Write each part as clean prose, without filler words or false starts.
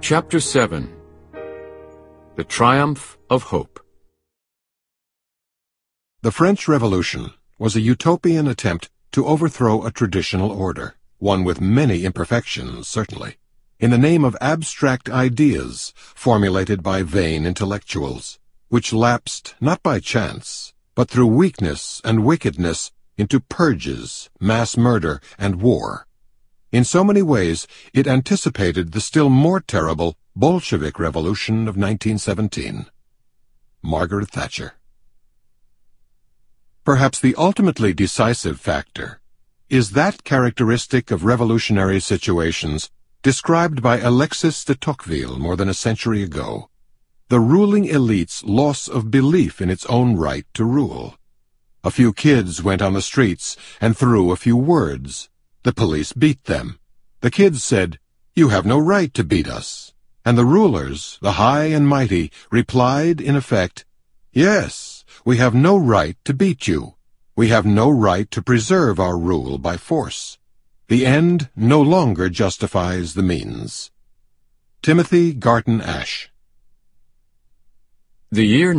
Chapter 7. The Triumph of Hope. The French Revolution was a utopian attempt to overthrow a traditional order, one with many imperfections, certainly, in the name of abstract ideas formulated by vain intellectuals, which lapsed not by chance, but through weakness and wickedness into purges, mass murder, and war. In so many ways, it anticipated the still more terrible Bolshevik Revolution of 1917. Margaret Thatcher. Perhaps the ultimately decisive factor is that characteristic of revolutionary situations described by Alexis de Tocqueville more than a century ago, the ruling elite's loss of belief in its own right to rule. A few kids went on the streets and threw a few words. The police beat them. The kids said, "You have no right to beat us." And the rulers, the high and mighty, replied in effect, "Yes, we have no right to beat you. We have no right to preserve our rule by force. The end no longer justifies the means." Timothy Garton Ash. The year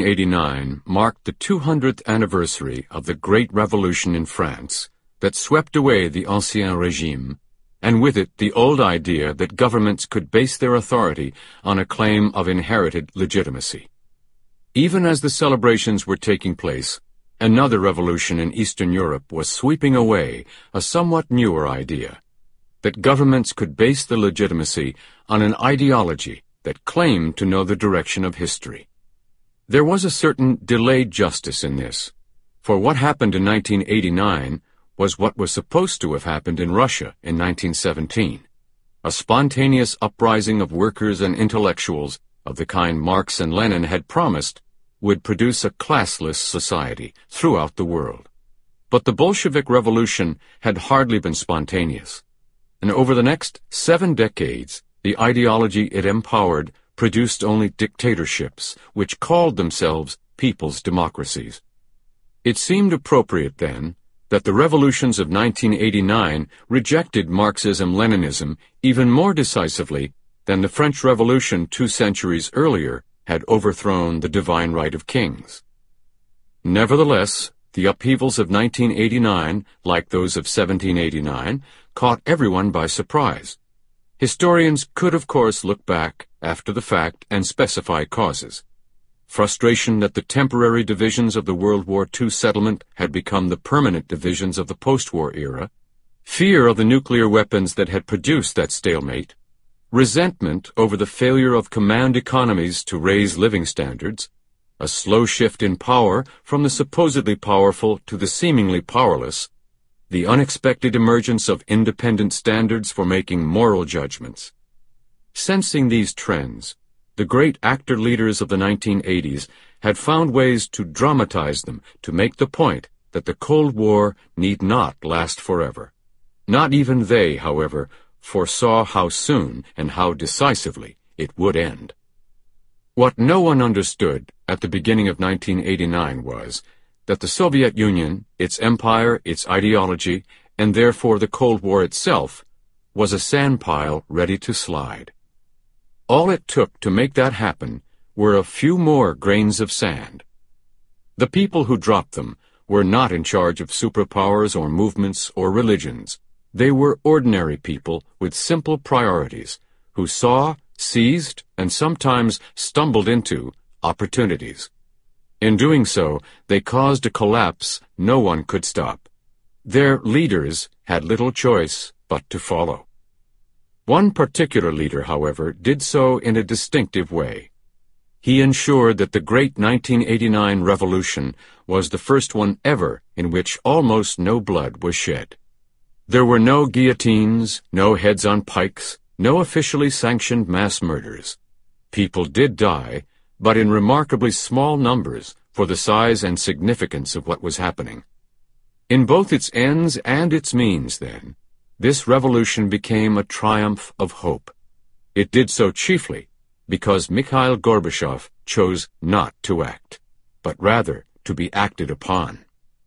1989 marked the 200th anniversary of the Great Revolution in France that swept away the Ancien Régime, and with it the old idea that governments could base their authority on a claim of inherited legitimacy. Even as the celebrations were taking place, another revolution in Eastern Europe was sweeping away a somewhat newer idea, that governments could base their legitimacy on an ideology that claimed to know the direction of history. There was a certain delayed justice in this, for what happened in 1989 was what was supposed to have happened in Russia in 1917, a spontaneous uprising of workers and intellectuals of the kind Marx and Lenin had promised would produce a classless society throughout the world. But the Bolshevik Revolution had hardly been spontaneous, and over the next 7 decades, the ideology it empowered produced only dictatorships which called themselves people's democracies. It seemed appropriate, then, that the revolutions of 1989 rejected Marxism-Leninism even more decisively than the French Revolution 2 centuries earlier had overthrown the divine right of kings. Nevertheless, the upheavals of 1989, like those of 1789, caught everyone by surprise. Historians could, of course, look back after the fact and specify causes. Frustration that the temporary divisions of the World War II settlement had become the permanent divisions of the post-war era, fear of the nuclear weapons that had produced that stalemate, resentment over the failure of command economies to raise living standards, a slow shift in power from the supposedly powerful to the seemingly powerless, the unexpected emergence of independent standards for making moral judgments. Sensing these trends, the great actor-leaders of the 1980s had found ways to dramatize them to make the point that the Cold War need not last forever. Not even they, however, foresaw how soon and how decisively it would end. What no one understood at the beginning of 1989 was that the Soviet Union, its empire, its ideology, and therefore the Cold War itself, was a sandpile ready to slide. All it took to make that happen were a few more grains of sand. The people who dropped them were not in charge of superpowers or movements or religions. They were ordinary people with simple priorities who saw, seized, and sometimes stumbled into opportunities. In doing so, they caused a collapse no one could stop. Their leaders had little choice but to follow. One particular leader, however, did so in a distinctive way. He ensured that the great 1989 revolution was the first one ever in which almost no blood was shed. There were no guillotines, no heads on pikes, no officially sanctioned mass murders. People did die, but in remarkably small numbers for the size and significance of what was happening. In both its ends and its means, then, this revolution became a triumph of hope. It did so chiefly because Mikhail Gorbachev chose not to act, but rather to be acted upon.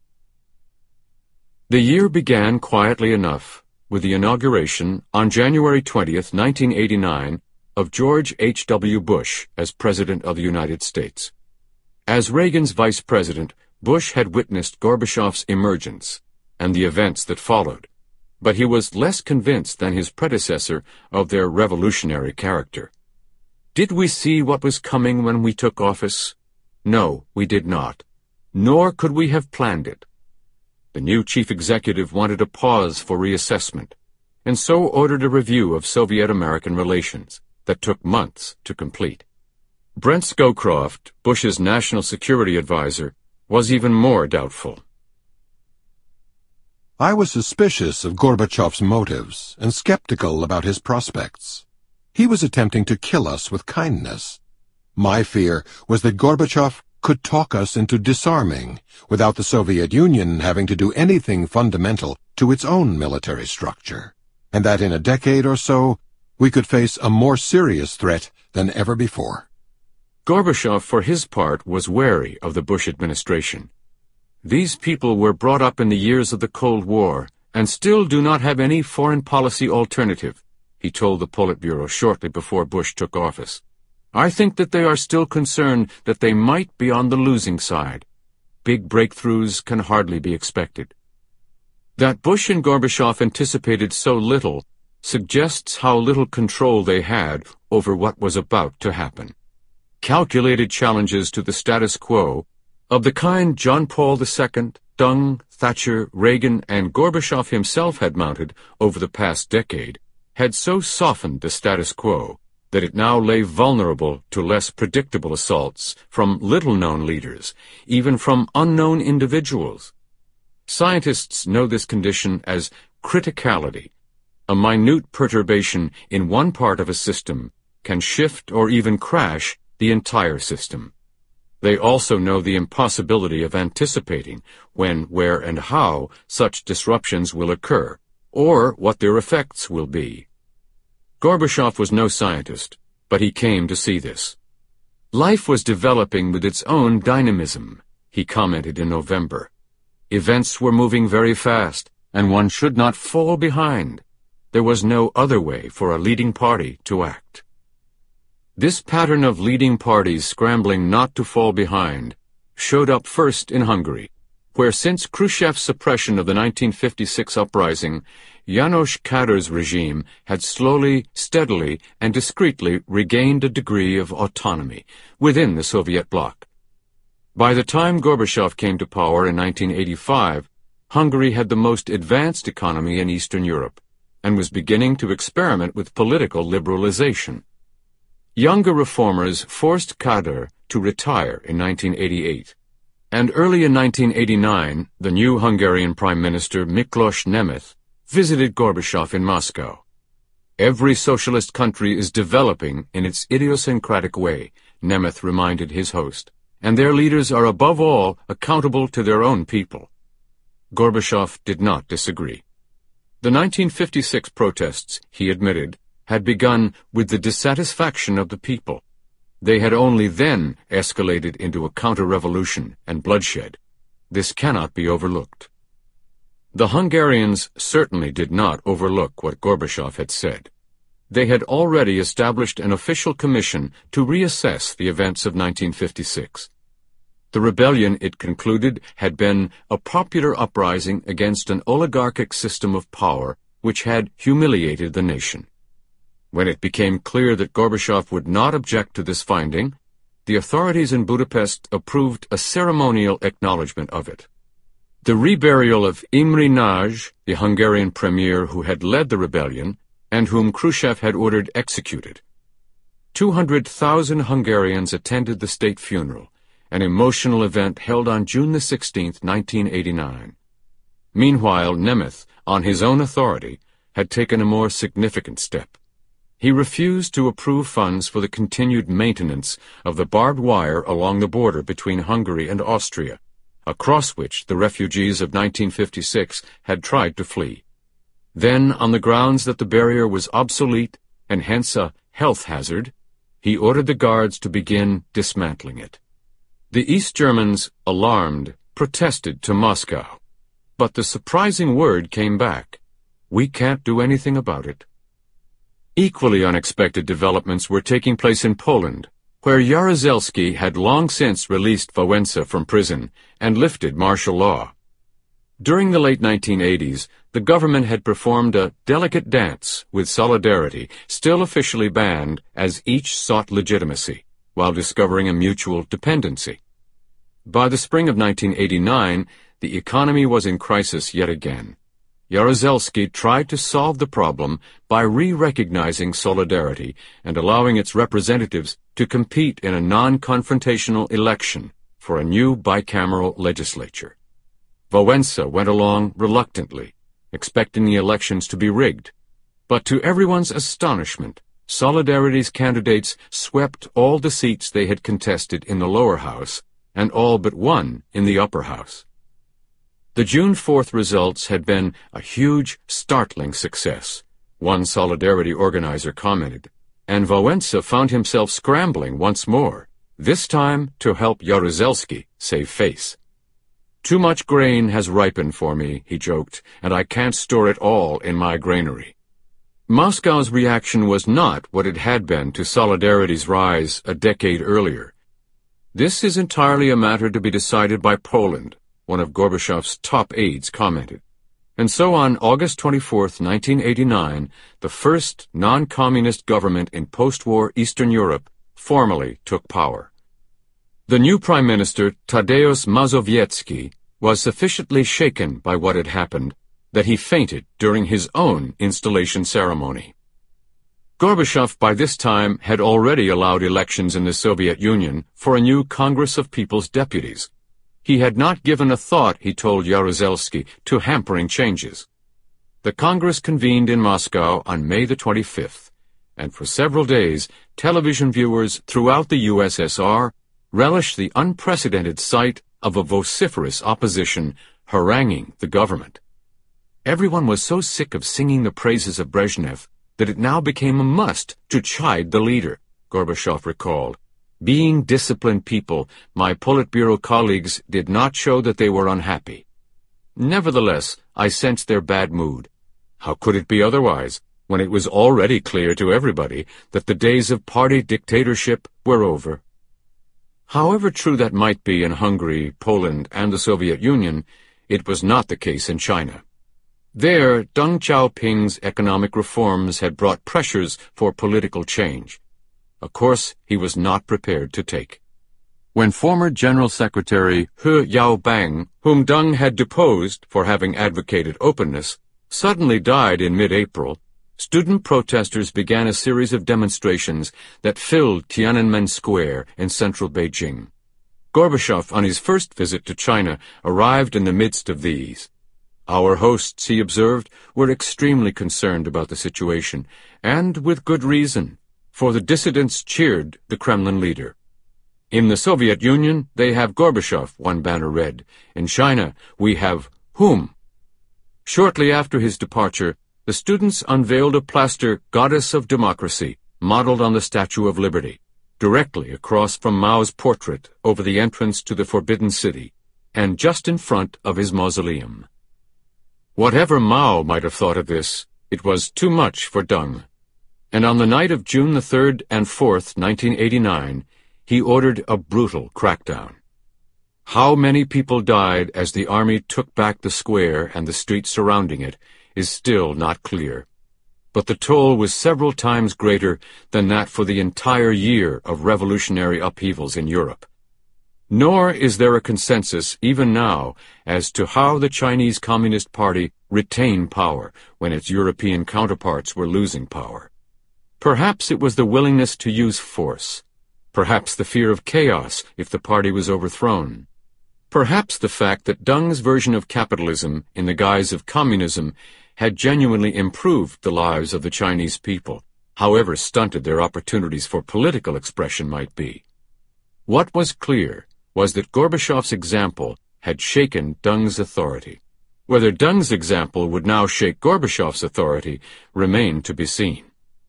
The year began quietly enough with the inauguration, on January 20th, 1989, of George H.W. Bush as President of the United States. As Reagan's vice president, Bush had witnessed Gorbachev's emergence and the events that followed, but he was less convinced than his predecessor of their revolutionary character. Did we see what was coming when we took office? No, we did not, nor could we have planned it. The new chief executive wanted a pause for reassessment, and so ordered a review of Soviet-American relations that took months to complete. Brent Scowcroft, Bush's national security advisor, was even more doubtful. I was suspicious of Gorbachev's motives and skeptical about his prospects. He was attempting to kill us with kindness. My fear was that Gorbachev could talk us into disarming without the Soviet Union having to do anything fundamental to its own military structure, and that in a decade or so we could face a more serious threat than ever before. Gorbachev, for his part, was wary of the Bush administration. These people were brought up in the years of the Cold War and still do not have any foreign policy alternative, he told the Politburo shortly before Bush took office. I think that they are still concerned that they might be on the losing side. Big breakthroughs can hardly be expected. That Bush and Gorbachev anticipated so little suggests how little control they had over what was about to happen. Calculated challenges to the status quo, of the kind John Paul II, Deng, Thatcher, Reagan, and Gorbachev himself had mounted over the past decade, had so softened the status quo that it now lay vulnerable to less predictable assaults from little-known leaders, even from unknown individuals. Scientists know this condition as criticality. A minute perturbation in one part of a system can shift or even crash the entire system. They also know the impossibility of anticipating when, where, and how such disruptions will occur, or what their effects will be. Gorbachev was no scientist, but he came to see this. Life was developing with its own dynamism, he commented in November. Events were moving very fast, and one should not fall behind. There was no other way for a leading party to act. This pattern of leading parties scrambling not to fall behind showed up first in Hungary, where since Khrushchev's suppression of the 1956 uprising, János Kádár's regime had slowly, steadily, and discreetly regained a degree of autonomy within the Soviet bloc. By the time Gorbachev came to power in 1985, Hungary had the most advanced economy in Eastern Europe and was beginning to experiment with political liberalization. Younger reformers forced Kádár to retire in 1988, and early in 1989, the new Hungarian Prime Minister Miklos Nemeth visited Gorbachev in Moscow. Every socialist country is developing in its idiosyncratic way, Nemeth reminded his host, and their leaders are above all accountable to their own people. Gorbachev did not disagree. The 1956 protests, he admitted, had begun with the dissatisfaction of the people. They had only then escalated into a counter-revolution and bloodshed. This cannot be overlooked. The Hungarians certainly did not overlook what Gorbachev had said. They had already established an official commission to reassess the events of 1956. The rebellion, it concluded, had been a popular uprising against an oligarchic system of power which had humiliated the nation. When it became clear that Gorbachev would not object to this finding, the authorities in Budapest approved a ceremonial acknowledgement of it. The reburial of Imre Nagy, the Hungarian premier who had led the rebellion, and whom Khrushchev had ordered executed. 200,000 Hungarians attended the state funeral, an emotional event held on June 16, 1989. Meanwhile, Nemeth, on his own authority, had taken a more significant step. He refused to approve funds for the continued maintenance of the barbed wire along the border between Hungary and Austria, across which the refugees of 1956 had tried to flee. Then, on the grounds that the barrier was obsolete and hence a health hazard, he ordered the guards to begin dismantling it. The East Germans, alarmed, protested to Moscow. But the surprising word came back: "We can't do anything about it." Equally unexpected developments were taking place in Poland, where Jaruzelski had long since released Wałęsa from prison and lifted martial law. During the late 1980s, the government had performed a delicate dance with Solidarity, still officially banned, as each sought legitimacy, while discovering a mutual dependency. By the spring of 1989, the economy was in crisis yet again. Jaruzelski tried to solve the problem by re-recognizing Solidarity and allowing its representatives to compete in a non-confrontational election for a new bicameral legislature. Wałęsa went along reluctantly, expecting the elections to be rigged. But to everyone's astonishment, Solidarity's candidates swept all the seats they had contested in the lower house and all but one in the upper house. The June 4th results had been a huge, startling success, one Solidarity organizer commented, and Wałęsa found himself scrambling once more, this time to help Jaruzelski save face. "Too much grain has ripened for me," he joked, "and I can't store it all in my granary." Moscow's reaction was not what it had been to Solidarity's rise a decade earlier. "This is entirely a matter to be decided by Poland," one of Gorbachev's top aides commented. And so on August 24, 1989, the first non-communist government in post-war Eastern Europe formally took power. The new Prime Minister, Tadeusz Mazowiecki, was sufficiently shaken by what had happened that he fainted during his own installation ceremony. Gorbachev by this time had already allowed elections in the Soviet Union for a new Congress of People's Deputies. He had not given a thought, he told Jaruzelski, to hampering changes. The Congress convened in Moscow on May the 25th, and for several days, television viewers throughout the USSR relished the unprecedented sight of a vociferous opposition haranguing the government. Everyone was so sick of singing the praises of Brezhnev that it now became a must to chide the leader, Gorbachev recalled. "Being disciplined people, my Politburo colleagues did not show that they were unhappy. Nevertheless, I sensed their bad mood. How could it be otherwise, when it was already clear to everybody that the days of party dictatorship were over?" However true that might be in Hungary, Poland, and the Soviet Union, it was not the case in China. There, Deng Xiaoping's economic reforms had brought pressures for political change, a course he was not prepared to take. When former General Secretary He Yaobang, whom Deng had deposed for having advocated openness, suddenly died in mid-April, student protesters began a series of demonstrations that filled Tiananmen Square in central Beijing. Gorbachev, on his first visit to China, arrived in the midst of these. Our hosts, he observed, were extremely concerned about the situation, and with good reason, for the dissidents cheered the Kremlin leader. "In the Soviet Union, they have Gorbachev," one banner read. "In China, we have whom?" Shortly after his departure, the students unveiled a plaster Goddess of Democracy, modeled on the Statue of Liberty, directly across from Mao's portrait over the entrance to the Forbidden City, and just in front of his mausoleum. Whatever Mao might have thought of this, it was too much for Deng. And on the night of June the 3rd and 4th, 1989, he ordered a brutal crackdown. How many people died as the army took back the square and the streets surrounding it is still not clear. But the toll was several times greater than that for the entire year of revolutionary upheavals in Europe. Nor is there a consensus, even now, as to how the Chinese Communist Party retained power when its European counterparts were losing power. Perhaps it was the willingness to use force. Perhaps the fear of chaos if the party was overthrown. Perhaps the fact that Deng's version of capitalism, in the guise of communism, had genuinely improved the lives of the Chinese people, however stunted their opportunities for political expression might be. What was clear was that Gorbachev's example had shaken Deng's authority. Whether Deng's example would now shake Gorbachev's authority remained to be seen.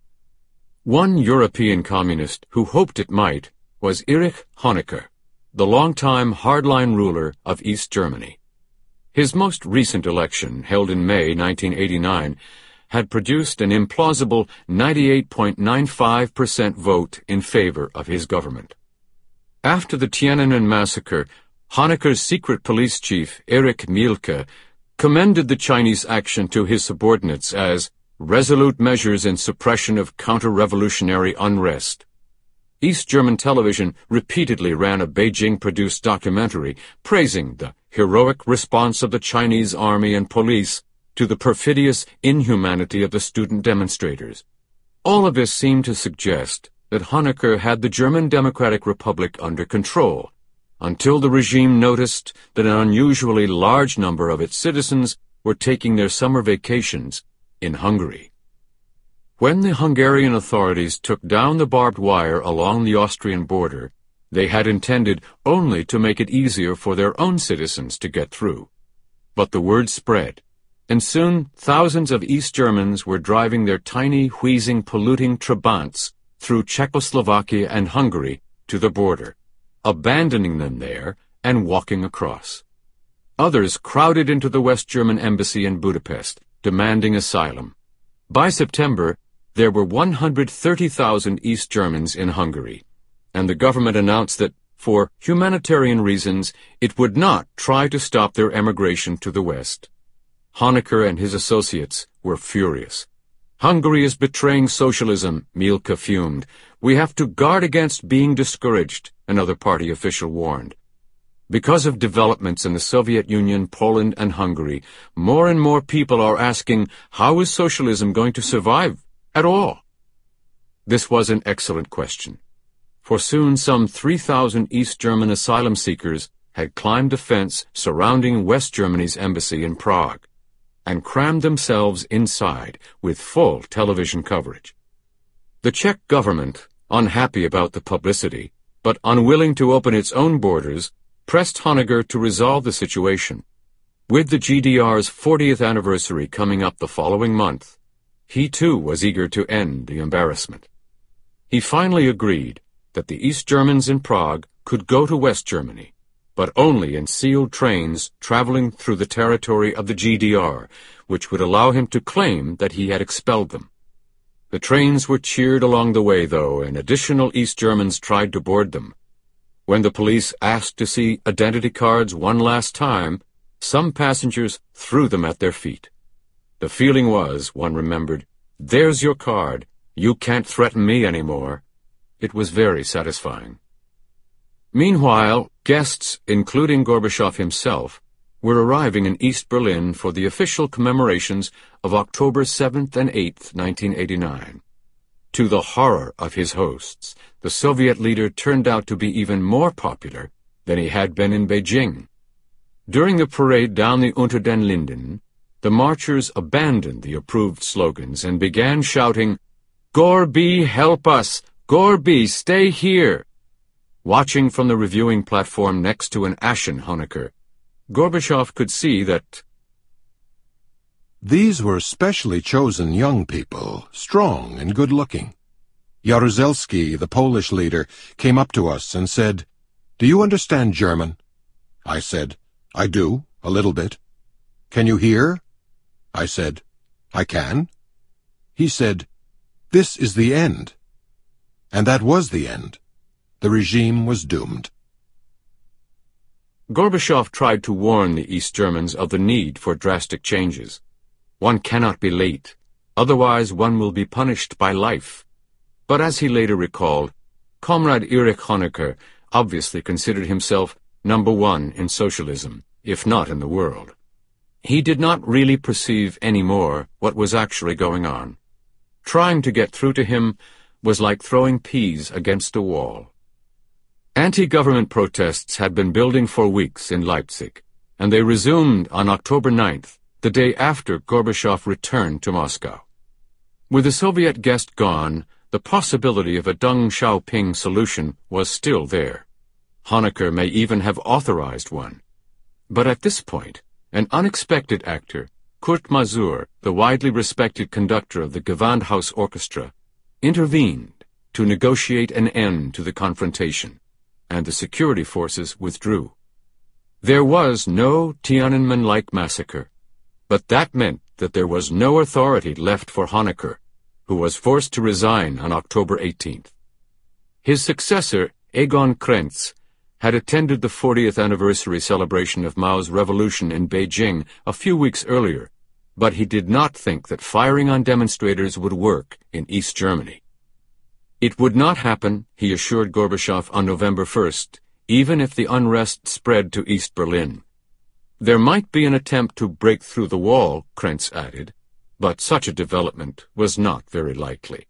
One European communist who hoped it might was Erich Honecker, the longtime hardline ruler of East Germany. His most recent election, held in May 1989, had produced an implausible 98.95% vote in favor of his government. After the Tiananmen massacre, Honecker's secret police chief, Erich Mielke, commended the Chinese action to his subordinates as resolute measures in suppression of counter-revolutionary unrest. East German television repeatedly ran a Beijing-produced documentary praising the heroic response of the Chinese army and police to the perfidious inhumanity of the student demonstrators. All of this seemed to suggest that Honecker had the German Democratic Republic under control, until the regime noticed that an unusually large number of its citizens were taking their summer vacations in Hungary. When the Hungarian authorities took down the barbed wire along the Austrian border, they had intended only to make it easier for their own citizens to get through. But the word spread, and soon thousands of East Germans were driving their tiny, wheezing, polluting Trabants through Czechoslovakia and Hungary to the border, abandoning them there and walking across. Others crowded into the West German embassy in Budapest, demanding asylum. By September, there were 130,000 East Germans in Hungary, and the government announced that, for humanitarian reasons, it would not try to stop their emigration to the West. Honecker and his associates were furious. "Hungary is betraying socialism," Mielke fumed. "We have to guard against being discouraged," another party official warned. Because of developments in the Soviet Union, Poland, and Hungary, more and more people are asking, how is socialism going to survive at all? This was an excellent question, for soon some 3,000 East German asylum seekers had climbed a fence surrounding West Germany's embassy in Prague and crammed themselves inside with full television coverage. The Czech government, unhappy about the publicity, but unwilling to open its own borders, pressed Honecker to resolve the situation. With the GDR's 40th anniversary coming up the following month, he too was eager to end the embarrassment. He finally agreed that the East Germans in Prague could go to West Germany, but only in sealed trains traveling through the territory of the GDR, which would allow him to claim that he had expelled them. The trains were cheered along the way, though, and additional East Germans tried to board them. When the police asked to see identity cards one last time, some passengers threw them at their feet. The feeling was, one remembered, "There's your card. You can't threaten me anymore." It was very satisfying. Meanwhile, guests, including Gorbachev himself, were arriving in East Berlin for the official commemorations of October 7th and 8th, 1989. To the horror of his hosts, the Soviet leader turned out to be even more popular than he had been in Beijing. During the parade down the Unter den Linden, the marchers abandoned the approved slogans and began shouting, "Gorby, help us! Gorby, stay here!" Watching from the reviewing platform next to an ashen Honecker, Gorbachev could see that these were specially chosen young people, strong and good-looking. Jaruzelski, the Polish leader, came up to us and said, "Do you understand German?" I said, "I do, a little bit." "Can you hear?" I said, "I can." He said, "This is the end." And that was the end. The regime was doomed. Gorbachev tried to warn the East Germans of the need for drastic changes. One cannot be late, otherwise one will be punished by life. But as he later recalled, Comrade Erich Honecker obviously considered himself number one in socialism, if not in the world. He did not really perceive any more what was actually going on. Trying to get through to him was like throwing peas against a wall. Anti-government protests had been building for weeks in Leipzig, and they resumed on October 9th, the day after Gorbachev returned to Moscow. With the Soviet guest gone, the possibility of a Deng Xiaoping solution was still there. Honecker may even have authorized one. But at this point, an unexpected actor, Kurt Masur, the widely respected conductor of the Gewandhaus Orchestra, intervened to negotiate an end to the confrontation, and the security forces withdrew. There was no Tiananmen-like massacre, but that meant that there was no authority left for Honecker, who was forced to resign on October 18th. His successor, Egon Krenz, had attended the 40th anniversary celebration of Mao's revolution in Beijing a few weeks earlier, but he did not think that firing on demonstrators would work in East Germany. It would not happen, he assured Gorbachev on November 1st, even if the unrest spread to East Berlin. There might be an attempt to break through the wall, Krenz added, but such a development was not very likely.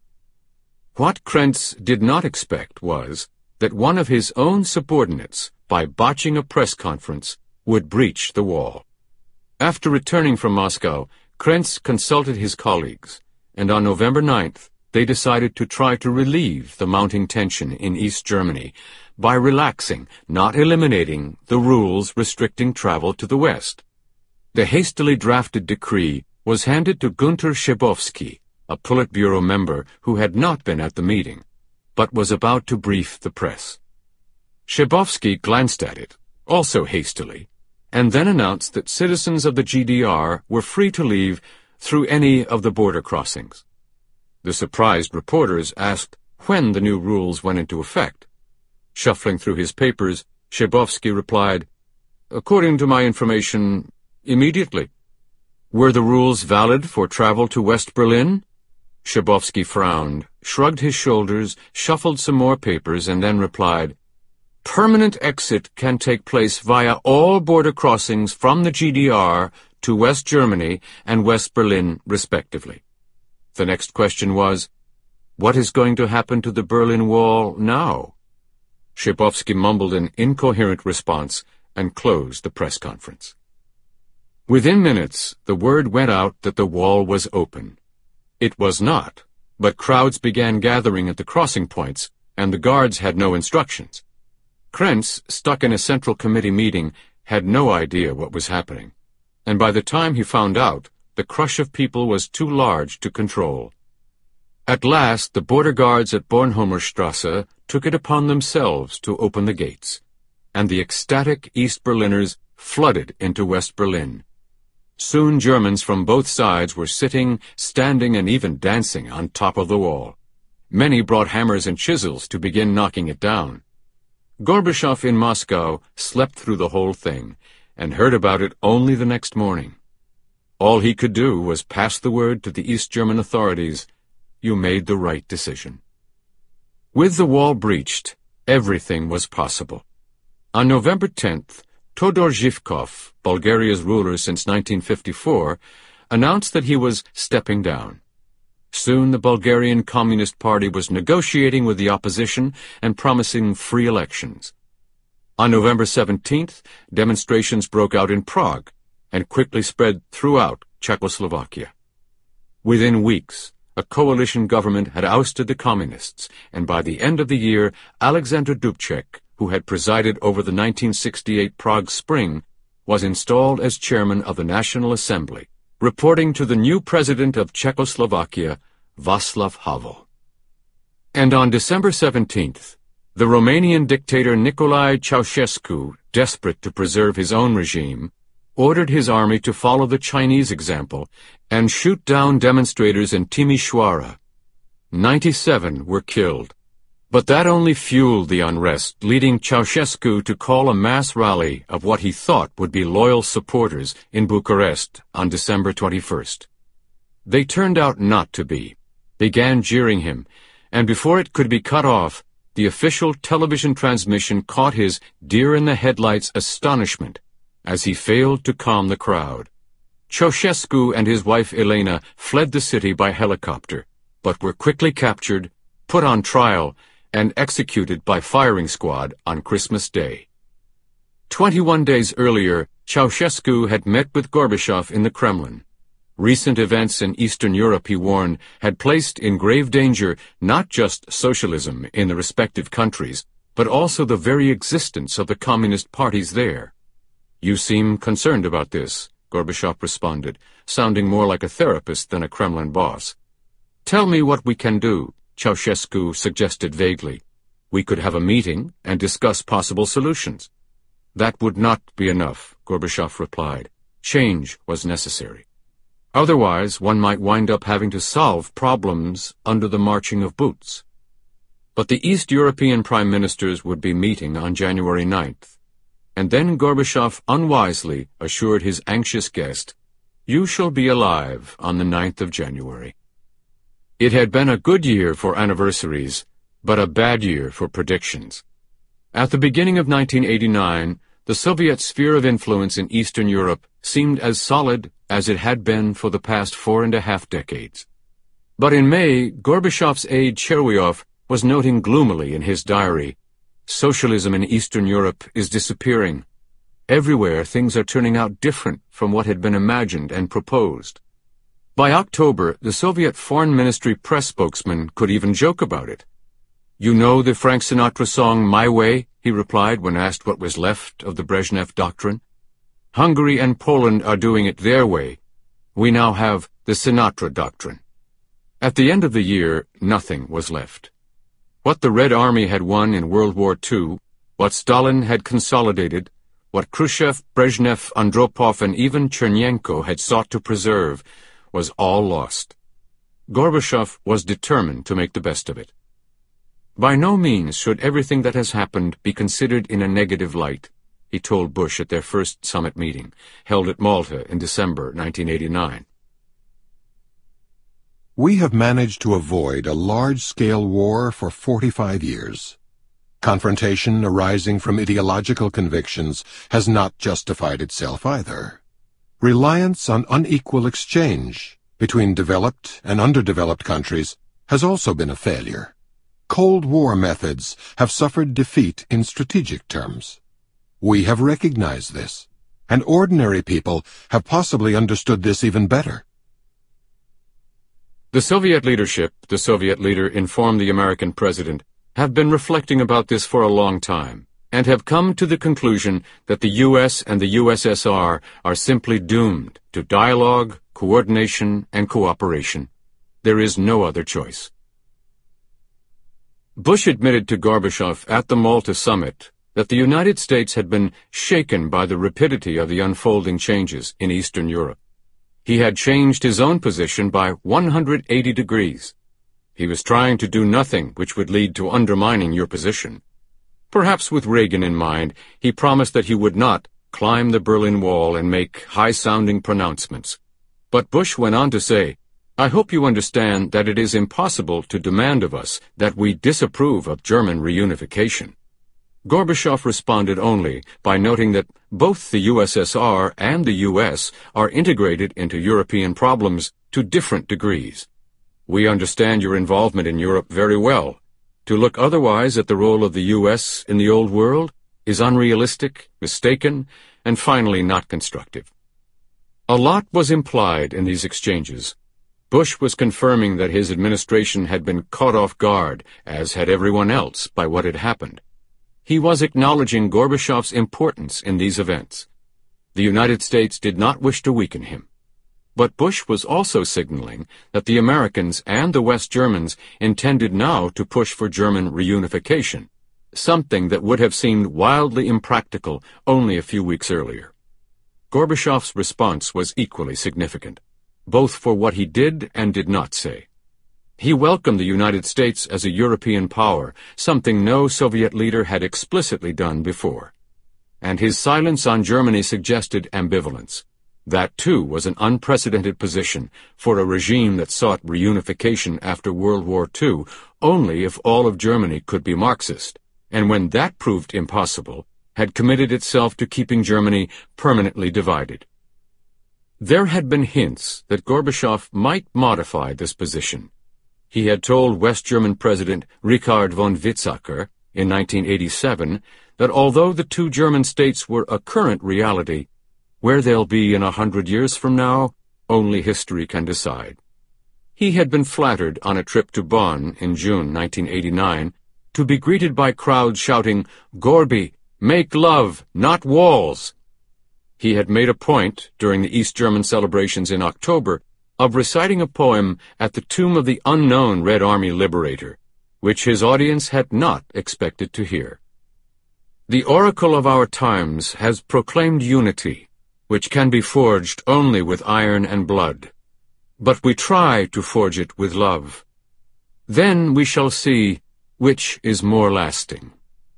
What Krenz did not expect was that one of his own subordinates, by botching a press conference, would breach the wall. After returning from Moscow, Krenz consulted his colleagues, and on November 9th, they decided to try to relieve the mounting tension in East Germany by relaxing, not eliminating, the rules restricting travel to the West. The hastily drafted decree was handed to Günter Schabowski, a Politburo member who had not been at the meeting, but was about to brief the press. Schabowski glanced at it, also hastily, and then announced that citizens of the GDR were free to leave through any of the border crossings. The surprised reporters asked when the new rules went into effect. Shuffling through his papers, Schabowski replied, "According to my information, immediately." "Were the rules valid for travel to West Berlin?" Schabowski frowned, shrugged his shoulders, shuffled some more papers, and then replied, "Permanent exit can take place via all border crossings from the GDR to West Germany and West Berlin, respectively." The next question was, what is going to happen to the Berlin Wall now? Schabowski mumbled an incoherent response and closed the press conference. Within minutes, the word went out that the wall was open. It was not, but crowds began gathering at the crossing points, and the guards had no instructions. Krenz, stuck in a Central Committee meeting, had no idea what was happening, and by the time he found out, the crush of people was too large to control. At last, the border guards at Bornholmerstrasse took it upon themselves to open the gates, and the ecstatic East Berliners flooded into West Berlin. Soon Germans from both sides were sitting, standing, and even dancing on top of the wall. Many brought hammers and chisels to begin knocking it down. Gorbachev in Moscow slept through the whole thing, and heard about it only the next morning. All he could do was pass the word to the East German authorities, "You made the right decision." With the wall breached, everything was possible. On November 10th, Todor Zhivkov, Bulgaria's ruler since 1954, announced that he was stepping down. Soon the Bulgarian Communist Party was negotiating with the opposition and promising free elections. On November 17th, demonstrations broke out in Prague and quickly spread throughout Czechoslovakia. Within weeks, a coalition government had ousted the communists, and by the end of the year, Alexander Dubček, who had presided over the 1968 Prague Spring, was installed as chairman of the National Assembly, reporting to the new president of Czechoslovakia, Václav Havel. And on December 17th, the Romanian dictator Nicolae Ceausescu, desperate to preserve his own regime, ordered his army to follow the Chinese example and shoot down demonstrators in Timișoara. 97 were killed. But that only fueled the unrest, leading Ceausescu to call a mass rally of what he thought would be loyal supporters in Bucharest on December 21st. They turned out not to be, began jeering him, and before it could be cut off, the official television transmission caught his deer-in-the-headlights astonishment as he failed to calm the crowd. Ceausescu and his wife Elena fled the city by helicopter, but were quickly captured, put on trial, and executed by firing squad on Christmas Day. 21 days earlier, Ceausescu had met with Gorbachev in the Kremlin. Recent events in Eastern Europe, he warned, had placed in grave danger not just socialism in the respective countries, but also the very existence of the communist parties there. "You seem concerned about this," Gorbachev responded, sounding more like a therapist than a Kremlin boss. "Tell me what we can do," Ceausescu suggested vaguely. "We could have a meeting and discuss possible solutions." "That would not be enough," Gorbachev replied. "Change was necessary." Otherwise, one might wind up having to solve problems under the marching of boots. But the East European prime ministers would be meeting on January 9th, and then Gorbachev unwisely assured his anxious guest, "You shall be alive on the 9th of January." It had been a good year for anniversaries, but a bad year for predictions. At the beginning of 1989, the Soviet sphere of influence in Eastern Europe seemed as solid as it had been for the past 4.5 decades. But in May, Gorbachev's aide Cheryov was noting gloomily in his diary, "Socialism in Eastern Europe is disappearing. Everywhere things are turning out different from what had been imagined and proposed." By October, the Soviet Foreign Ministry press spokesman could even joke about it. "You know the Frank Sinatra song, 'My Way'?" he replied when asked what was left of the Brezhnev Doctrine. "Hungary and Poland are doing it their way. We now have the Sinatra Doctrine." At the end of the year, nothing was left. What the Red Army had won in World War II, what Stalin had consolidated, what Khrushchev, Brezhnev, Andropov, and even Chernenko had sought to preserve, was all lost. Gorbachev was determined to make the best of it. By no means should everything that has happened be considered in a negative light, he told Bush at their first summit meeting, held at Malta in December 1989. We have managed to avoid a large-scale war for 45 years. Confrontation arising from ideological convictions has not justified itself either. Reliance on unequal exchange between developed and underdeveloped countries has also been a failure. Cold War methods have suffered defeat in strategic terms. We have recognized this, and ordinary people have possibly understood this even better. The Soviet leadership, the Soviet leader informed the American president, have been reflecting about this for a long time, and have come to the conclusion that the U.S. and the USSR are simply doomed to dialogue, coordination, and cooperation. There is no other choice. Bush admitted to Gorbachev at the Malta summit that the United States had been shaken by the rapidity of the unfolding changes in Eastern Europe. He had changed his own position by 180 degrees. He was trying to do nothing which would lead to undermining your position. Perhaps with Reagan in mind, he promised that he would not climb the Berlin Wall and make high-sounding pronouncements. But Bush went on to say, "I hope you understand that it is impossible to demand of us that we disapprove of German reunification." Gorbachev responded only by noting that both the USSR and the US are integrated into European problems to different degrees. "We understand your involvement in Europe very well. To look otherwise at the role of the US in the Old World is unrealistic, mistaken, and finally not constructive." A lot was implied in these exchanges. Bush was confirming that his administration had been caught off guard, as had everyone else, by what had happened. He was acknowledging Gorbachev's importance in these events. The United States did not wish to weaken him. But Bush was also signaling that the Americans and the West Germans intended now to push for German reunification, something that would have seemed wildly impractical only a few weeks earlier. Gorbachev's response was equally significant, both for what he did and did not say. He welcomed the United States as a European power, something no Soviet leader had explicitly done before. And his silence on Germany suggested ambivalence. That, too, was an unprecedented position for a regime that sought reunification after World War II only if all of Germany could be Marxist, and when that proved impossible, had committed itself to keeping Germany permanently divided. There had been hints that Gorbachev might modify this position. He had told West German President Richard von Weizsäcker in 1987 that although the two German states were a current reality, where they'll be in 100 years from now, only history can decide. He had been flattered on a trip to Bonn in June 1989 to be greeted by crowds shouting, "Gorby, make love, not walls." He had made a point, during the East German celebrations in October, of reciting a poem at the tomb of the unknown Red Army liberator, which his audience had not expected to hear. "The oracle of our times has proclaimed unity, which can be forged only with iron and blood, but we try to forge it with love. Then we shall see which is more lasting."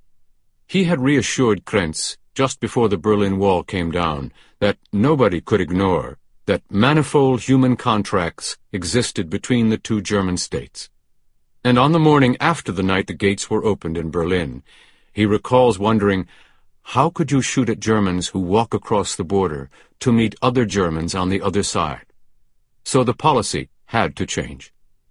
He had reassured Krentz just before the Berlin Wall came down that nobody could ignore that manifold human contracts existed between the two German states. And on the morning after the night the gates were opened in Berlin, he recalls wondering, how could you shoot at Germans who walk across the border to meet other Germans on the other side? So the policy had to change.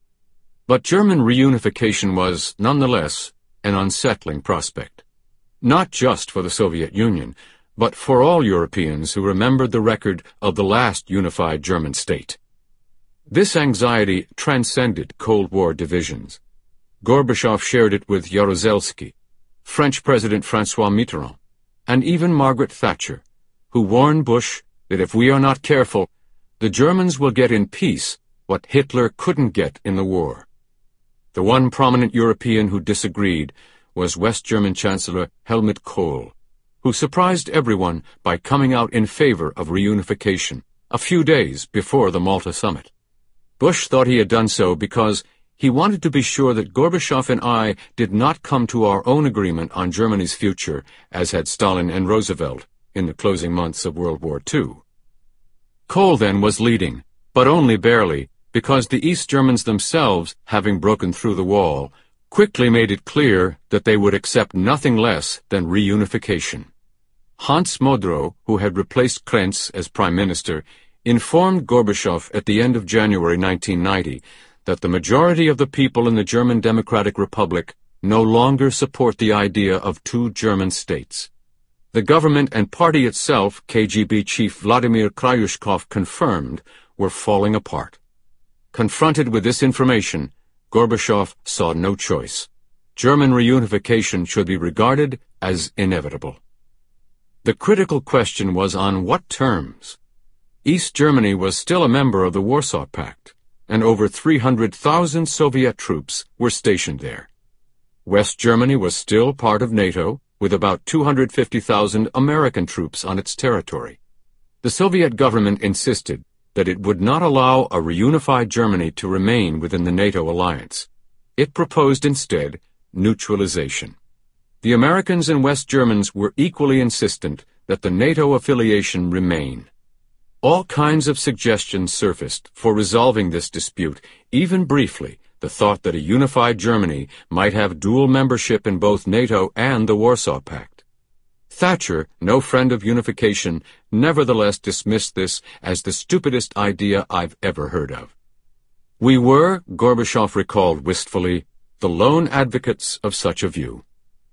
But German reunification was, nonetheless, an unsettling prospect. Not just for the Soviet Union, but for all Europeans who remembered the record of the last unified German state. This anxiety transcended Cold War divisions. Gorbachev shared it with Jaruzelski, French President François Mitterrand, and even Margaret Thatcher, who warned Bush that if we are not careful, the Germans will get in peace what Hitler couldn't get in the war. The one prominent European who disagreed was West German Chancellor Helmut Kohl, who surprised everyone by coming out in favor of reunification a few days before the Malta summit. Bush thought he had done so because he wanted to be sure that Gorbachev and I did not come to our own agreement on Germany's future, as had Stalin and Roosevelt in the closing months of World War II. Kohl then was leading, but only barely, because the East Germans themselves, having broken through the wall, quickly made it clear that they would accept nothing less than reunification. Hans Modrow, who had replaced Krentz as prime minister, informed Gorbachev at the end of January 1990 that the majority of the people in the German Democratic Republic no longer support the idea of two German states. The government and party itself, KGB chief Vladimir Kryushkov confirmed, were falling apart. Confronted with this information, Gorbachev saw no choice. German reunification should be regarded as inevitable. The critical question was on what terms? East Germany was still a member of the Warsaw Pact, and over 300,000 Soviet troops were stationed there. West Germany was still part of NATO, with about 250,000 American troops on its territory. The Soviet government insisted that it would not allow a reunified Germany to remain within the NATO alliance. It proposed instead neutralization. The Americans and West Germans were equally insistent that the NATO affiliation remain. All kinds of suggestions surfaced for resolving this dispute, even briefly the thought that a unified Germany might have dual membership in both NATO and the Warsaw Pact. Thatcher, no friend of unification, nevertheless dismissed this as the stupidest idea I've ever heard of. We were, Gorbachev recalled wistfully, the lone advocates of such a view.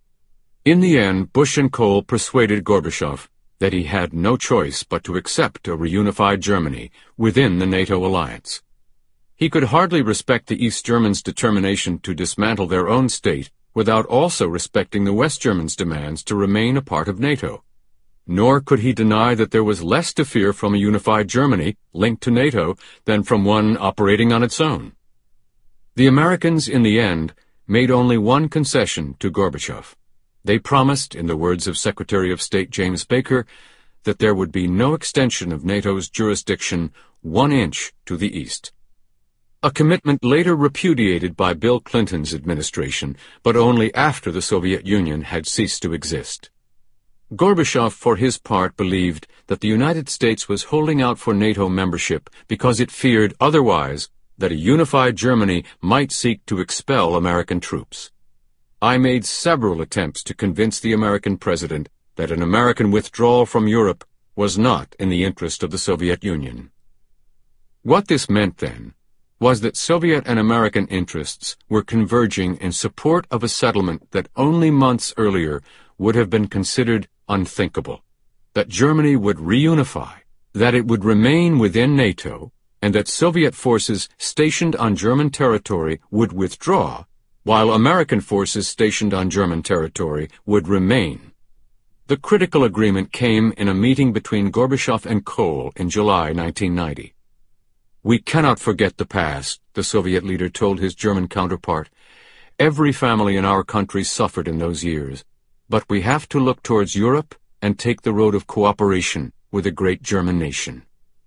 In the end, Bush and Kohl persuaded Gorbachev that he had no choice but to accept a reunified Germany within the NATO alliance. He could hardly respect the East Germans' determination to dismantle their own state without also respecting the West Germans' demands to remain a part of NATO. Nor could he deny that there was less to fear from a unified Germany linked to NATO than from one operating on its own. The Americans, in the end, made only one concession to Gorbachev. They promised, in the words of Secretary of State James Baker, that there would be no extension of NATO's jurisdiction 1 inch to the east. A commitment later repudiated by Bill Clinton's administration, but only after the Soviet Union had ceased to exist. Gorbachev, for his part, believed that the United States was holding out for NATO membership because it feared otherwise that a unified Germany might seek to expel American troops. I made several attempts to convince the American president that an American withdrawal from Europe was not in the interest of the Soviet Union. What this meant, then, was that Soviet and American interests were converging in support of a settlement that only months earlier would have been considered unthinkable, that Germany would reunify, that it would remain within NATO, and that Soviet forces stationed on German territory would withdraw, while American forces stationed on German territory would remain. The critical agreement came in a meeting between Gorbachev and Kohl in July 1990. "We cannot forget the past," the Soviet leader told his German counterpart. "Every family in our country suffered in those years, but we have to look towards Europe and take the road of cooperation with a great German nation."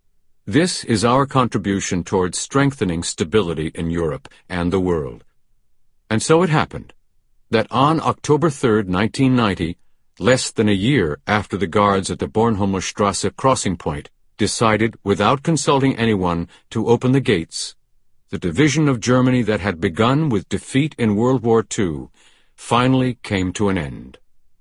This is our contribution towards strengthening stability in Europe and the world. And so it happened that on October 3, 1990, less than a year after the guards at the Bornholmerstrasse crossing point decided, without consulting anyone, to open the gates, the division of Germany that had begun with defeat in World War II finally came to an end.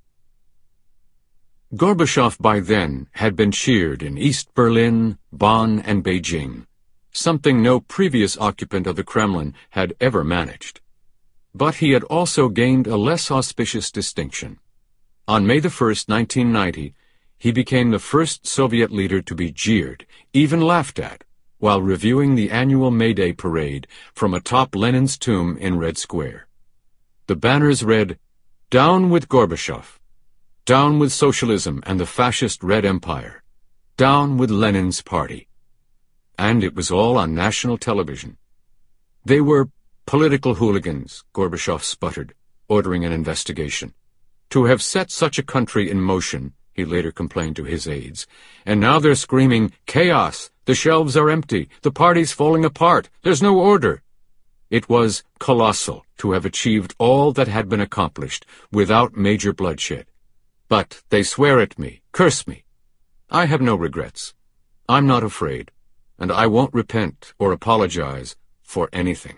Gorbachev by then had been cheered in East Berlin, Bonn, and Beijing, something no previous occupant of the Kremlin had ever managed. But he had also gained a less auspicious distinction. On May 1, 1990, he became the first Soviet leader to be jeered, even laughed at, while reviewing the annual May Day parade from atop Lenin's tomb in Red Square. The banners read, "Down with Gorbachev. Down with socialism and the fascist Red Empire. Down with Lenin's party." And it was all on national television. They were political hooligans, Gorbachev sputtered, ordering an investigation. To have set such a country in motion, he later complained to his aides, and now they're screaming, "Chaos! The shelves are empty! The party's falling apart! There's no order!" It was colossal to have achieved all that had been accomplished without major bloodshed. But they swear at me, curse me. I have no regrets. I'm not afraid, and I won't repent or apologize for anything.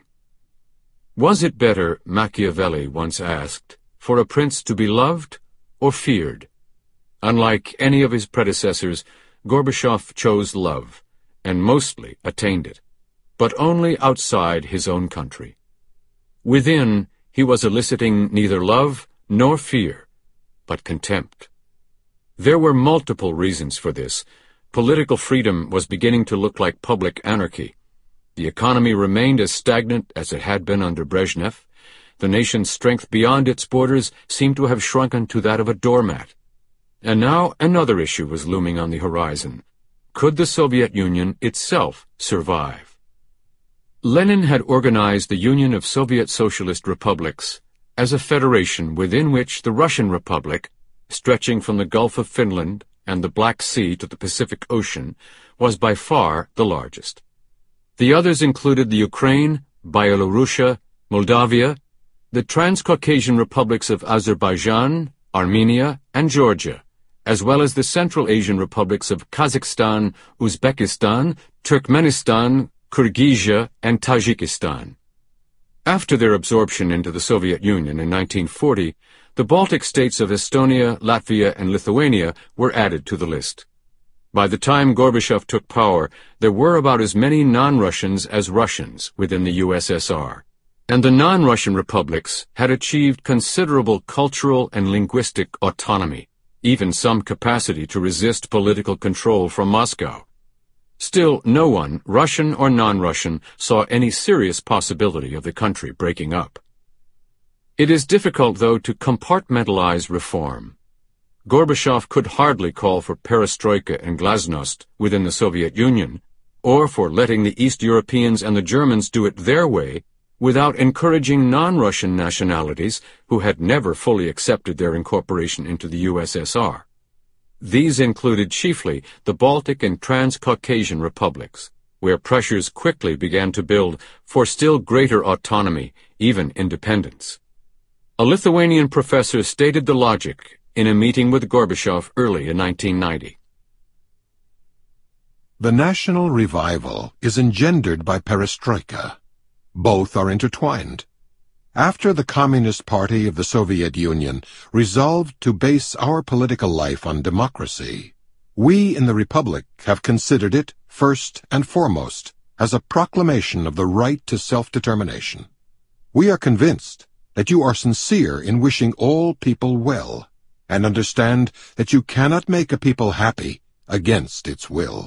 Was it better, Machiavelli once asked, for a prince to be loved or feared? Unlike any of his predecessors, Gorbachev chose love, and mostly attained it, but only outside his own country. Within, he was eliciting neither love nor fear, but contempt. There were multiple reasons for this. Political freedom was beginning to look like public anarchy. The economy remained as stagnant as it had been under Brezhnev. The nation's strength beyond its borders seemed to have shrunken to that of a doormat. And now another issue was looming on the horizon. Could the Soviet Union itself survive? Lenin had organized the Union of Soviet Socialist Republics as a federation within which the Russian Republic, stretching from the Gulf of Finland and the Black Sea to the Pacific Ocean, was by far the largest. The others included the Ukraine, Byelorussia, Moldavia, the Transcaucasian republics of Azerbaijan, Armenia, and Georgia, as well as the Central Asian republics of Kazakhstan, Uzbekistan, Turkmenistan, Kyrgyzia, and Tajikistan. After their absorption into the Soviet Union in 1940, the Baltic states of Estonia, Latvia, and Lithuania were added to the list. By the time Gorbachev took power, there were about as many non-Russians as Russians within the USSR, and the non-Russian republics had achieved considerable cultural and linguistic autonomy, even some capacity to resist political control from Moscow. Still, no one, Russian or non-Russian, saw any serious possibility of the country breaking up. It is difficult, though, to compartmentalize reform. Gorbachev could hardly call for perestroika and glasnost within the Soviet Union, or for letting the East Europeans and the Germans do it their way without encouraging non-Russian nationalities who had never fully accepted their incorporation into the USSR. These included chiefly the Baltic and Transcaucasian republics, where pressures quickly began to build for still greater autonomy, even independence. A Lithuanian professor stated the logic in a meeting with Gorbachev early in 1990. The national revival is engendered by perestroika. Both are intertwined. After the Communist Party of the Soviet Union resolved to base our political life on democracy, we in the Republic have considered it, first and foremost, as a proclamation of the right to self-determination. We are convinced that you are sincere in wishing all people well, and understand that you cannot make a people happy against its will.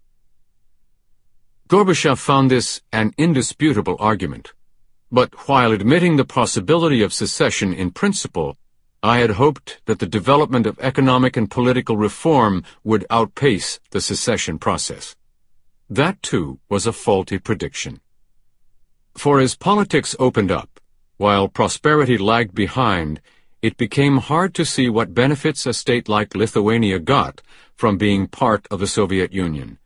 Gorbachev found this an indisputable argument. But while admitting the possibility of secession in principle, I had hoped that the development of economic and political reform would outpace the secession process. That, too, was a faulty prediction. For as politics opened up, while prosperity lagged behind, it became hard to see what benefits a state like Lithuania got from being part of the Soviet Union.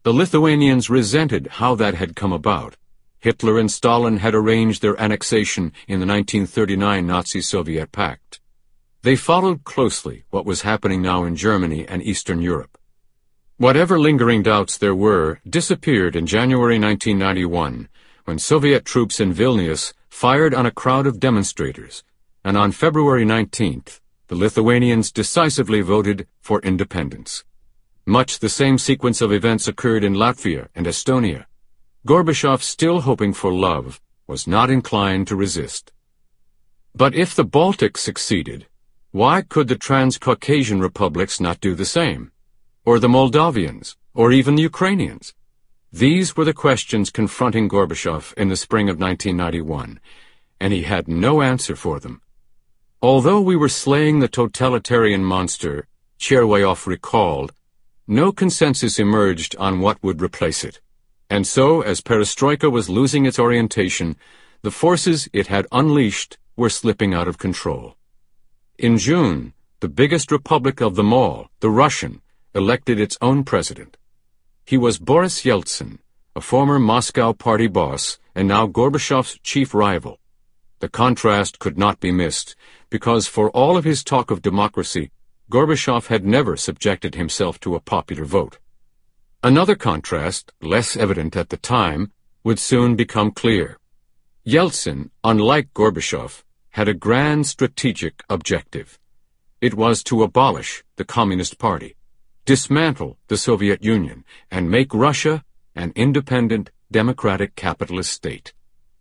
The Lithuanians resented how that had come about. Hitler and Stalin had arranged their annexation in the 1939 Nazi-Soviet pact. They followed closely what was happening now in Germany and Eastern Europe. Whatever lingering doubts there were disappeared in January 1991, when Soviet troops in Vilnius fired on a crowd of demonstrators, and on February 19th, the Lithuanians decisively voted for independence. Much the same sequence of events occurred in Latvia and Estonia. Gorbachev, still hoping for love, was not inclined to resist. But if the Baltics succeeded, why could the Transcaucasian republics not do the same? Or the Moldavians, or even the Ukrainians? These were the questions confronting Gorbachev in the spring of 1991, and he had no answer for them. Although we were slaying the totalitarian monster, Cherwayoff recalled, no consensus emerged on what would replace it. And so, as perestroika was losing its orientation, the forces it had unleashed were slipping out of control. In June, the biggest republic of them all, the Russian, elected its own president. He was Boris Yeltsin, a former Moscow party boss and now Gorbachev's chief rival. The contrast could not be missed, because for all of his talk of democracy, Gorbachev had never subjected himself to a popular vote. Another contrast, less evident at the time, would soon become clear. Yeltsin, unlike Gorbachev, had a grand strategic objective. It was to abolish the Communist Party, dismantle the Soviet Union, and make Russia an independent, democratic capitalist state.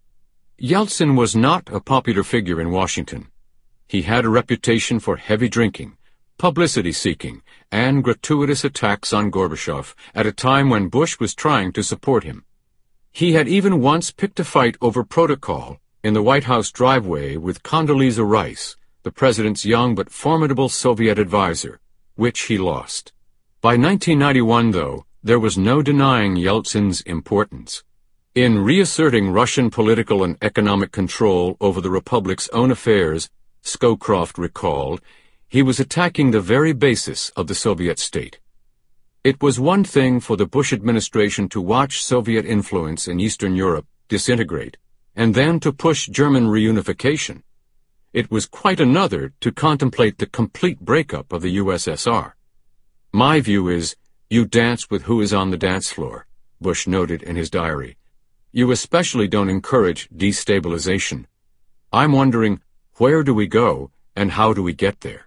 Yeltsin was not a popular figure in Washington. He had a reputation for heavy drinking, publicity-seeking, and gratuitous attacks on Gorbachev at a time when Bush was trying to support him. He had even once picked a fight over protocol in the White House driveway with Condoleezza Rice, the president's young but formidable Soviet advisor, which he lost. By 1991, though, there was no denying Yeltsin's importance. In reasserting Russian political and economic control over the republic's own affairs, Scowcroft recalled, he was attacking the very basis of the Soviet state. It was one thing for the Bush administration to watch Soviet influence in Eastern Europe disintegrate, and then to push German reunification. It was quite another to contemplate the complete breakup of the USSR. My view is, you dance with who is on the dance floor, Bush noted in his diary. You especially don't encourage destabilization. I'm wondering, where do we go, and how do we get there?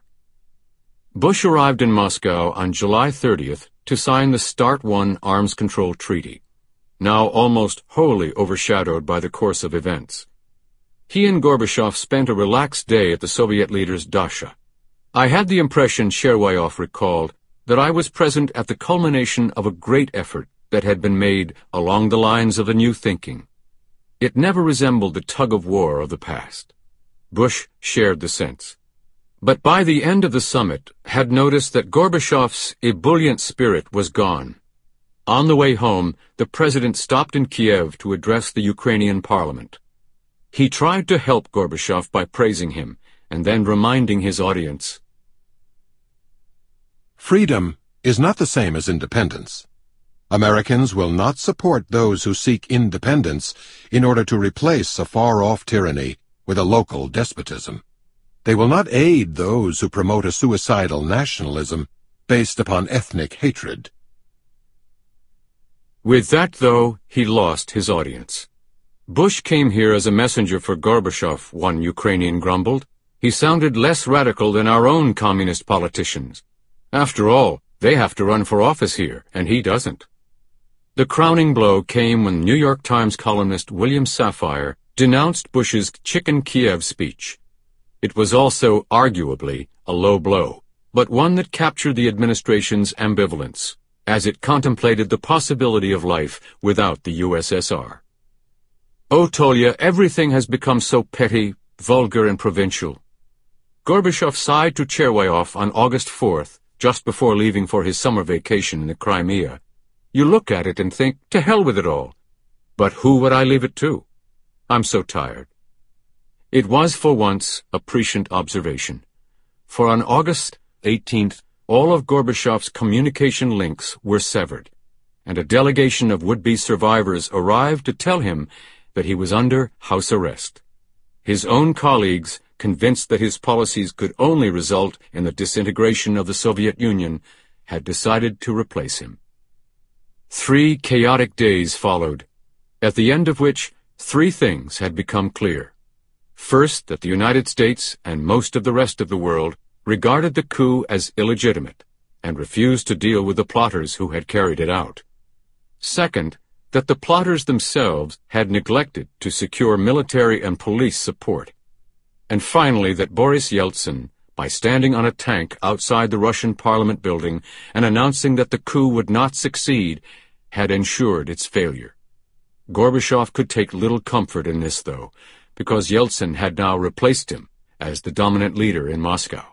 Bush arrived in Moscow on July 30th to sign the START I Arms Control Treaty, now almost wholly overshadowed by the course of events. He and Gorbachev spent a relaxed day at the Soviet leader's dacha. I had the impression, Cherwayoff recalled, that I was present at the culmination of a great effort that had been made along the lines of a new thinking. It never resembled the tug-of-war of the past. Bush shared the sense. But by the end of the summit, had noticed that Gorbachev's ebullient spirit was gone. On the way home, the president stopped in Kiev to address the Ukrainian parliament. He tried to help Gorbachev by praising him, and then reminding his audience, freedom is not the same as independence. Americans will not support those who seek independence in order to replace a far-off tyranny with a local despotism. They will not aid those who promote a suicidal nationalism based upon ethnic hatred. With that, though, he lost his audience. Bush came here as a messenger for Gorbachev, one Ukrainian grumbled. He sounded less radical than our own communist politicians. After all, they have to run for office here, and he doesn't. The crowning blow came when New York Times columnist William Safire denounced Bush's Chicken Kiev speech. It was also, arguably, a low blow, but one that captured the administration's ambivalence, as it contemplated the possibility of life without the USSR. Oh, Tolya, everything has become so petty, vulgar, and provincial. Gorbachev sighed to Cherwayoff on August 4th, just before leaving for his summer vacation in the Crimea. You look at it and think, to hell with it all. But who would I leave it to? I'm so tired. It was, for once, a prescient observation. For on August 18th, all of Gorbachev's communication links were severed, and a delegation of would-be survivors arrived to tell him that he was under house arrest. His own colleagues, convinced that his policies could only result in the disintegration of the Soviet Union, had decided to replace him. 3 chaotic days followed, at the end of which 3 things had become clear. First, that the United States and most of the rest of the world regarded the coup as illegitimate and refused to deal with the plotters who had carried it out. Second, that the plotters themselves had neglected to secure military and police support. And finally, that Boris Yeltsin, by standing on a tank outside the Russian Parliament building and announcing that the coup would not succeed, had ensured its failure. Gorbachev could take little comfort in this, though, because Yeltsin had now replaced him as the dominant leader in Moscow.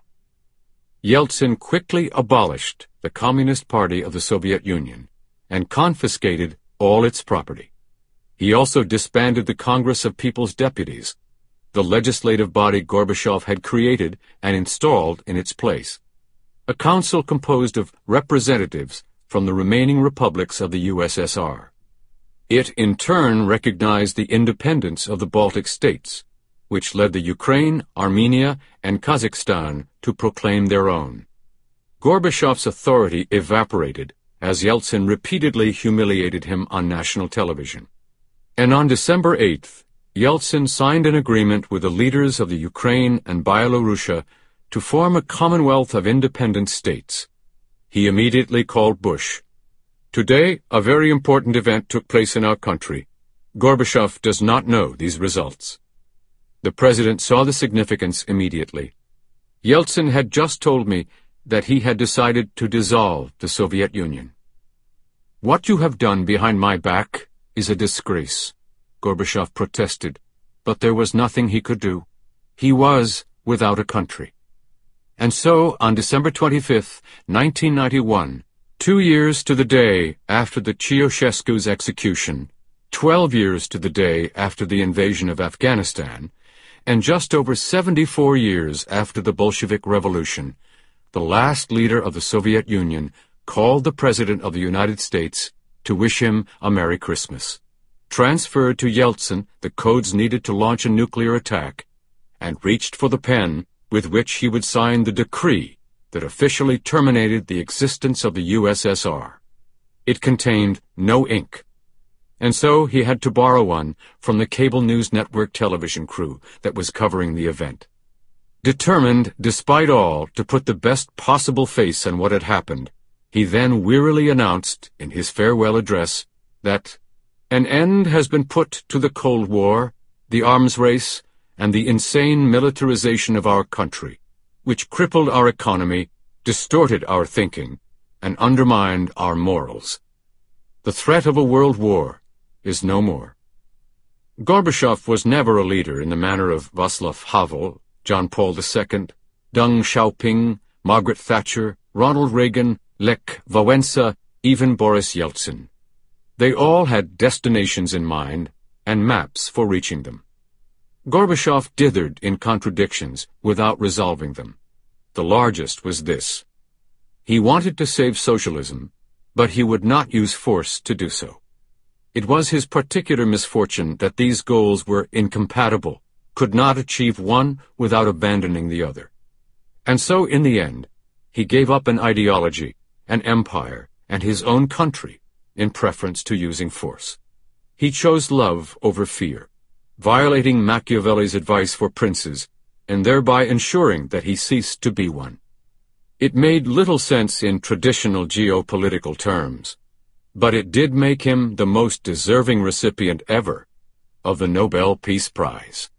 Yeltsin quickly abolished the Communist Party of the Soviet Union and confiscated all its property. He also disbanded the Congress of People's Deputies, the legislative body Gorbachev had created and installed in its place, a council composed of representatives from the remaining republics of the USSR. It in turn recognized the independence of the Baltic states, which led the Ukraine, Armenia, and Kazakhstan to proclaim their own. Gorbachev's authority evaporated as Yeltsin repeatedly humiliated him on national television. And on December 8th, Yeltsin signed an agreement with the leaders of the Ukraine and Byelorussia to form a Commonwealth of independent states. He immediately called Bush. Today, a very important event took place in our country. Gorbachev does not know these results. The president saw the significance immediately. Yeltsin had just told me that he had decided to dissolve the Soviet Union. What you have done behind my back is a disgrace, Gorbachev protested, but there was nothing he could do. He was without a country. And so, on December 25th, 1991, 2 years to the day after the Ceausescu's execution, 12 years to the day after the invasion of Afghanistan, and just over 74 years after the Bolshevik Revolution, the last leader of the Soviet Union called the President of the United States to wish him a Merry Christmas, transferred to Yeltsin the codes needed to launch a nuclear attack, and reached for the pen with which he would sign the decree that officially terminated the existence of the USSR. It contained no ink, and so he had to borrow one from the cable news network television crew that was covering the event. Determined, despite all, to put the best possible face on what had happened, he then wearily announced, in his farewell address, that an end has been put to the Cold War, the arms race, and the insane militarization of our country, which crippled our economy, distorted our thinking, and undermined our morals. The threat of a world war is no more. Gorbachev was never a leader in the manner of Václav Havel, John Paul II, Deng Xiaoping, Margaret Thatcher, Ronald Reagan, Lech Wałęsa, even Boris Yeltsin. They all had destinations in mind and maps for reaching them. Gorbachev dithered in contradictions without resolving them. The largest was this. He wanted to save socialism, but he would not use force to do so. It was his particular misfortune that these goals were incompatible, could not achieve one without abandoning the other. And so, in the end, he gave up an ideology, an empire, and his own country in preference to using force. He chose love over fear, violating Machiavelli's advice for princes, and thereby ensuring that he ceased to be one. It made little sense in traditional geopolitical terms, but it did make him the most deserving recipient ever of the Nobel Peace Prize.